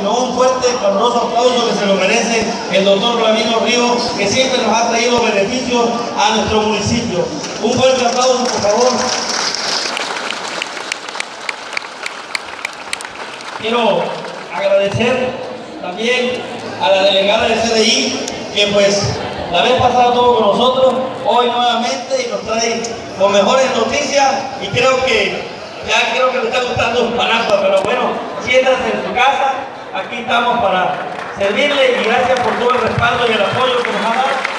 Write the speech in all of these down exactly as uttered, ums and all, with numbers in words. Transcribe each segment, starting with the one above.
sino un fuerte, caluroso aplauso que se lo merece el doctor Ramiro Ríos, que siempre nos ha traído beneficios a nuestro municipio. Un fuerte aplauso, por favor. Quiero agradecer también a la delegada del C D I, que pues la vez pasada estuvo con nosotros, hoy nuevamente, y nos trae con mejores noticias, y creo que ya creo que le está gustando Uspanapa, pero bueno, siéntanse en su casa, aquí estamos para servirle, y gracias por todo el respaldo y el apoyo que nos ha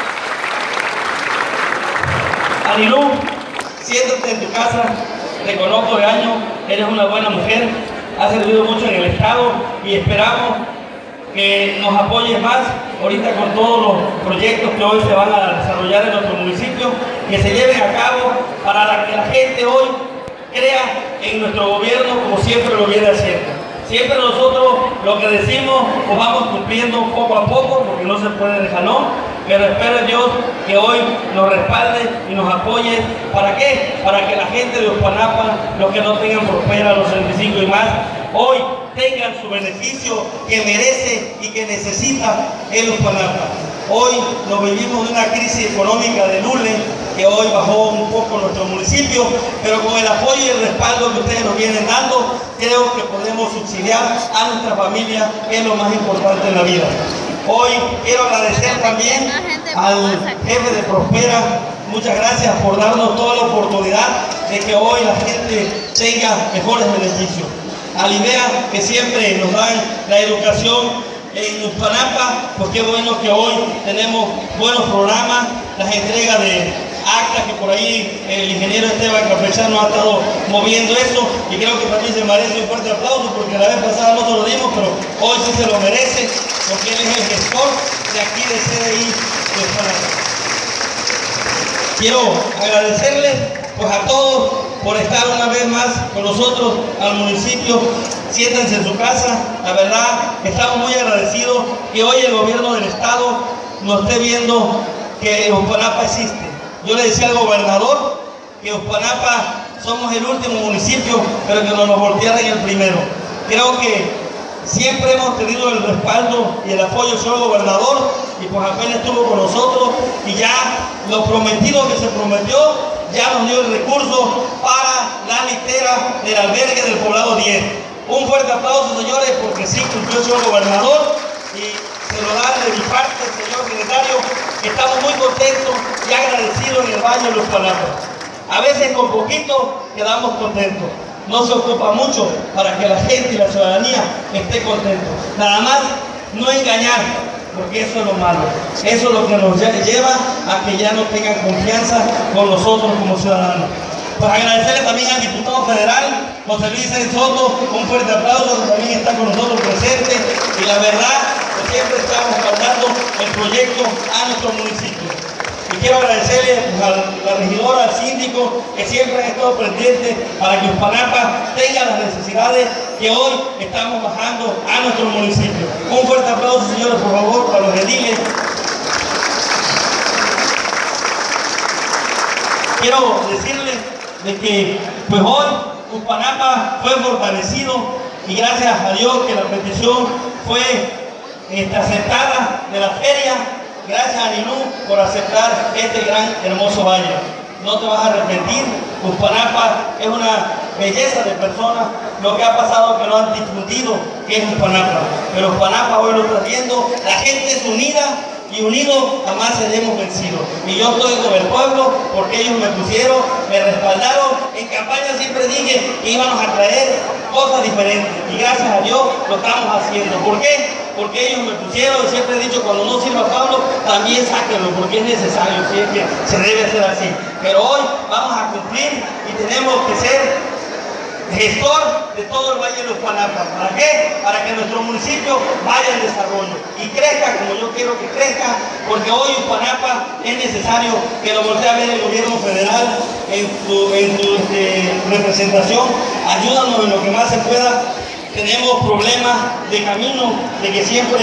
dado. Anilú, siéntate en tu casa, te conozco de años, eres una buena mujer, has servido mucho en el Estado, y esperamos que nos apoyes más ahorita con todos los proyectos que hoy se van a desarrollar en nuestro municipio, que se lleven a cabo para que la gente hoy crea en nuestro gobierno como siempre lo viene haciendo. Siempre nosotros lo que decimos pues vamos cumpliendo poco a poco, porque no se puede de jalón, pero espero en Dios que hoy nos respalde y nos apoye. ¿Para qué? Para que la gente de Uspanapa, los que no tengan Prospera, los setenta y cinco y más, hoy tengan su beneficio que merece y que necesita el Uspanapa. Hoy nos vivimos en una crisis económica de Lule, que hoy bajó un poco nuestro municipio, pero con el apoyo y el respaldo que ustedes nos vienen dando, creo que podemos subsidiar a nuestra familia, que es lo más importante en la vida. Hoy quiero agradecer también al jefe de Prospera. Muchas gracias por darnos toda la oportunidad de que hoy la gente tenga mejores beneficios. A Libea, que siempre nos dan la educación en Uspanapa, pues qué bueno que hoy tenemos buenos programas, las entregas de actas, que por ahí el ingeniero Esteban Campechano ha estado moviendo eso, y creo que también se merece un fuerte aplauso, porque la vez pasada no se lo dimos, pero hoy sí se lo merece, porque él es el gestor de aquí de C D I de Uspanapa. Quiero agradecerles pues a todos por estar una vez más con nosotros al municipio. Siéntense en su casa. La verdad, estamos muy agradecidos que hoy el gobierno del estado nos esté viendo que Uspanapa existe. Yo le decía al gobernador que Uspanapa somos el último municipio, pero que no nos volteara en el primero. Creo que siempre hemos tenido el respaldo y el apoyo del señor gobernador, y pues apenas estuvo con nosotros, y ya lo prometido que se prometió, ya nos dio el recurso para la litera del albergue del poblado diez. Un fuerte aplauso, señores, porque sí cumplió el señor gobernador, y se lo da de mi parte, señor secretario, que estamos muy contentos y agradecidos en el Valle de Uspanapa. A veces con poquito quedamos contentos. No se ocupa mucho para que la gente y la ciudadanía esté contento. Nada más no engañar, porque eso es lo malo. Eso es lo que nos lleva a que ya no tengan confianza con nosotros como ciudadanos. Pues agradecerle también al diputado federal, José Luis Soto, un fuerte aplauso, que también está con nosotros presente, y la verdad, que siempre estamos respaldando el proyecto a nuestro municipio. Y quiero agradecerle a la regidora, al síndico, que siempre han estado pendientes para que Uspanapa tenga las necesidades que hoy estamos bajando a nuestro municipio. Un fuerte aplauso, señores, por favor, para los ediles. Quiero decirles de que pues hoy Uspanapa fue fortalecido, y gracias a Dios que la petición fue este, aceptada de la feria. Gracias a Anilú por aceptar este gran hermoso valle. No te vas a arrepentir. Uspanapa es una belleza de personas. Lo que ha pasado es que no han difundido que es Uspanapa, pero Uspanapa hoy lo está viendo. La gente es unida, y unidos jamás seremos vencidos. Y yo estoy con el pueblo porque ellos me pusieron, me respaldaron. En campaña siempre dije que íbamos a traer cosas diferentes, y gracias a Dios lo estamos haciendo. ¿Por qué? Porque ellos me pusieron, y siempre he dicho, cuando no sirva Pablo, también sáquenlo, porque es necesario, siempre se debe hacer así. Pero hoy vamos a cumplir, y tenemos que ser gestor de todo el Valle de Uspanapa. ¿Para qué? Para que nuestro municipio vaya en desarrollo y crezca como yo quiero que crezca, porque hoy Uspanapa es necesario que lo voltee a ver el gobierno federal en su, en su este, representación. Ayúdanos en lo que más se pueda. Tenemos problemas de camino, de que siempre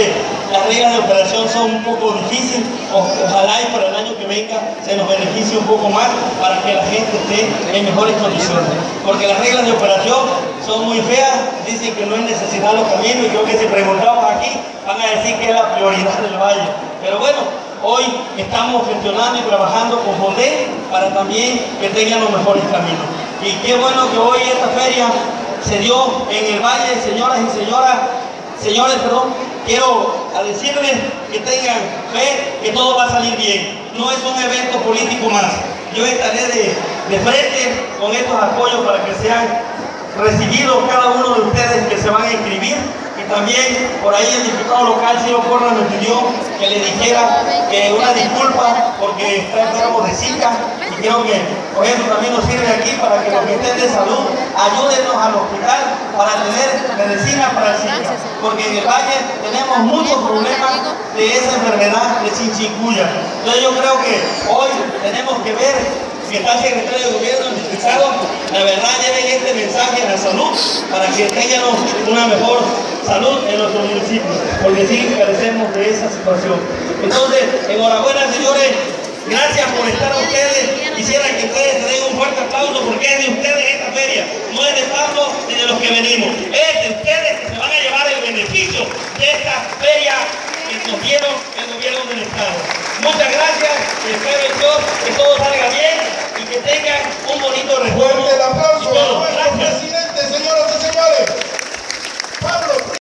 las reglas de operación son un poco difíciles. O, ojalá y para el año que venga se nos beneficie un poco más para que la gente esté en mejores condiciones. Porque las reglas de operación son muy feas, dicen que no es necesidad los caminos, y creo que si preguntamos aquí van a decir que es la prioridad del valle. Pero bueno, hoy estamos gestionando y trabajando con Fonden para también que tengan los mejores caminos. Y qué bueno que hoy esta feria se dio en el valle, señoras y señoras, señores, perdón, quiero decirles que tengan fe que todo va a salir bien. No es un evento político más. Yo estaré de, de frente con estos apoyos para que sean recibidos cada uno de ustedes que se van a inscribir. Y también por ahí el diputado local, Ciro Porras, me pidió que le dijera que una disculpa porque está enfermo de Zika, y creo que por eso también nos sirve aquí para que los que estén de salud ayúdenos al hospital para tener medicina para el Zika, porque en el valle tenemos muchos problemas de esa enfermedad de chikungunya. Entonces yo creo que hoy tenemos que ver que está el secretario de gobierno, el diputado, la verdad lleven este mensaje a la salud para que tengamos una mejor salud en nuestro municipio, porque sí carecemos de esa situación. Entonces, enhorabuena, señores, gracias por estar ustedes. Quisiera que ustedes se den un fuerte aplauso porque es de ustedes esta feria, no es de Pablo ni de los que venimos, es de ustedes que se van a llevar el beneficio de esta feria que nos dieron el gobierno del Estado. Muchas gracias y espero